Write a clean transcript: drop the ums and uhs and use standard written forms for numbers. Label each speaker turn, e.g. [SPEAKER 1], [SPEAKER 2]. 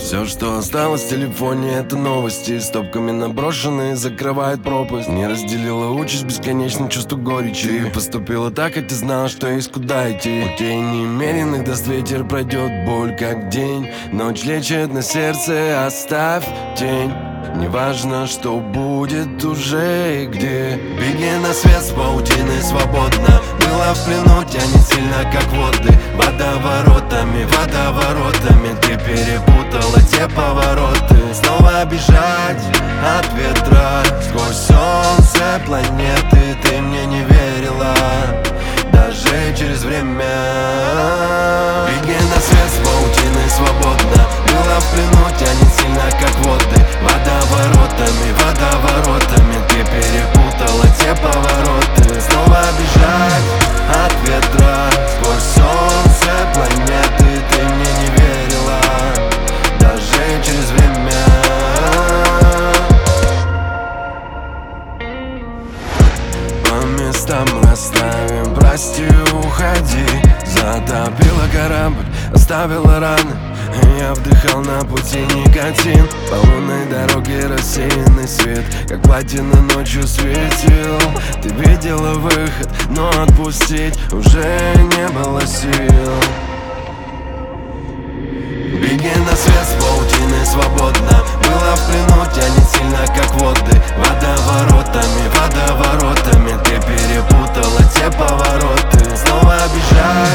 [SPEAKER 1] Все, что осталось в телефоне, это новости. Стопками наброшенные закрывают пропасть. Не разделила участь бесконечное чувство горечи. Ты поступила так, хотя знала, что есть куда идти. Путей немеренных даст ветер, пройдет боль как день. Ночь лечит на сердце, оставь тень. Неважно, что будет уже и где. Беги на свет с паутиной свободно. Была в плену, тянет сильно, как воды. Водоворотами, водоворотами. Ты перепутала те повороты. Снова бежать от ветра сквозь солнце планеты. Ты мне не верила, даже через время. Беги на свет с паутиной свободно. Была в плену, тянет сильно, как воды. Водоворотами, водоворотами. Ты перепутала те повороты. Снова бежать от ветра сквозь солнце планеты. Ты мне не верила, даже через время. По местам расставим, прости, уходи. Затопила корабль, оставила раны. Я вдыхал на пути никотин. По лунной дороге рассеянный свет, как платина ночью светил. Ты видела выход, но отпустить уже не было сил. Беги на свет с паутиной свободно. Была в плену, тянет сильно, как воды. Водоворотами, водоворотами. Ты перепутала те повороты. Снова бежать